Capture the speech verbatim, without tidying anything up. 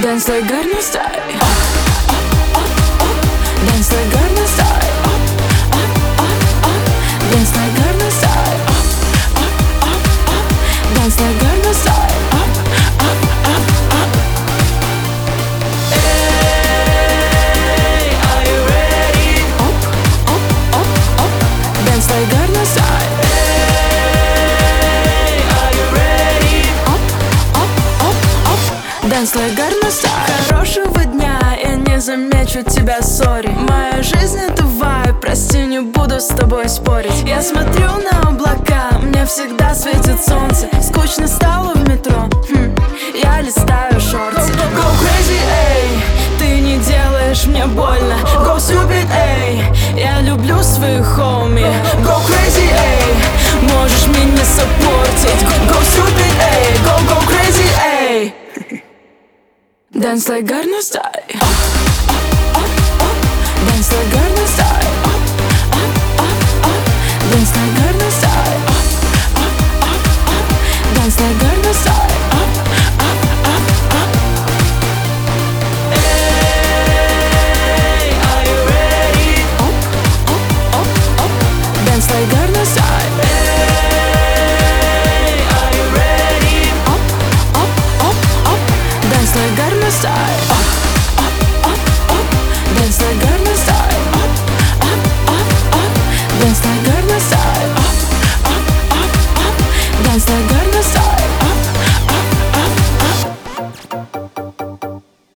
Dance like Gangnam Style. Dance like Gangnam Style. Dance like Gangnam Style. Dance like Gangnam Style. Hey, are you ready? Up, up, up, up. Dance like Gangnam Style. Hey, are you ready? Up, up, up, up. Dance like Gangnam Style. Хорошего дня, я не замечу тебя, сори. Моя жизнь это вайб, прости, не буду с тобой спорить. Я смотрю на облака, мне всегда светит солнце. Скучно стало в метро, хм, я листаю шорты. Go crazy, эй, ты не делаешь мне больно. Go stupid, эй, я люблю своих хоми. Go crazy, эй, можешь меня саппортить. Go stupid, эй, go, go crazy, эй. Dance like Gangnam Style. Dance like Gangnam Style. Dance like Gangnam Style.